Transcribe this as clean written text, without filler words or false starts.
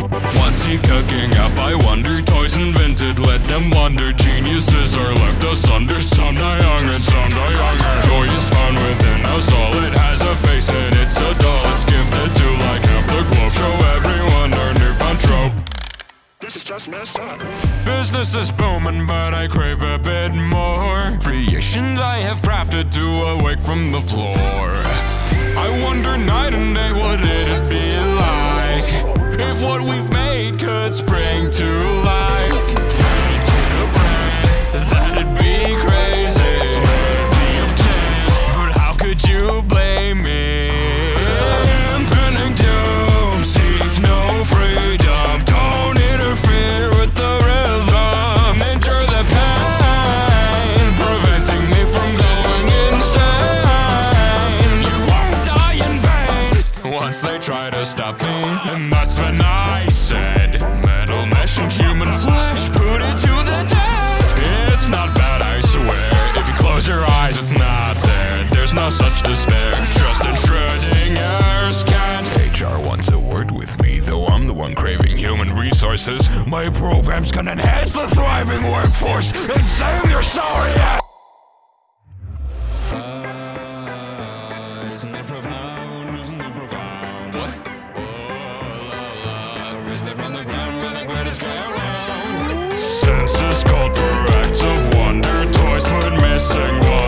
What's he cooking up? I wonder. Toys invented, let them wonder. Geniuses are left asunder. Some die young and some die younger. Joy is found within us all. It has a face and it's a doll. It's gifted to like half the globe. Show everyone our newfound trope. This is just messed up. Business is booming, but I crave a bit more. Creations I have crafted to awake from the floor. I wonder night and day, what it'd be like if what we've made could spring to life. Ready to the brand, that'd be crazy. So be obtained, but how could you blame me? Impending doom, seek no freedom. Don't interfere with the rhythm. Endure the pain, preventing me from going insane. You won't die in vain. Once they try to stop me, and that's when I said, metal mesh and human flesh, put it to the test. It's not bad, I swear. If you close your eyes, it's not there. There's no such despair. Trusted Schrodinger's cat. HR wants a word with me, though I'm the one craving human resources. My programs can enhance the thriving workforce and save your sorry ass. Isn't it profound? Isn't it profound? What? Is that on the ground? Where does go around? Senses called for acts of wonder. Toys went missing.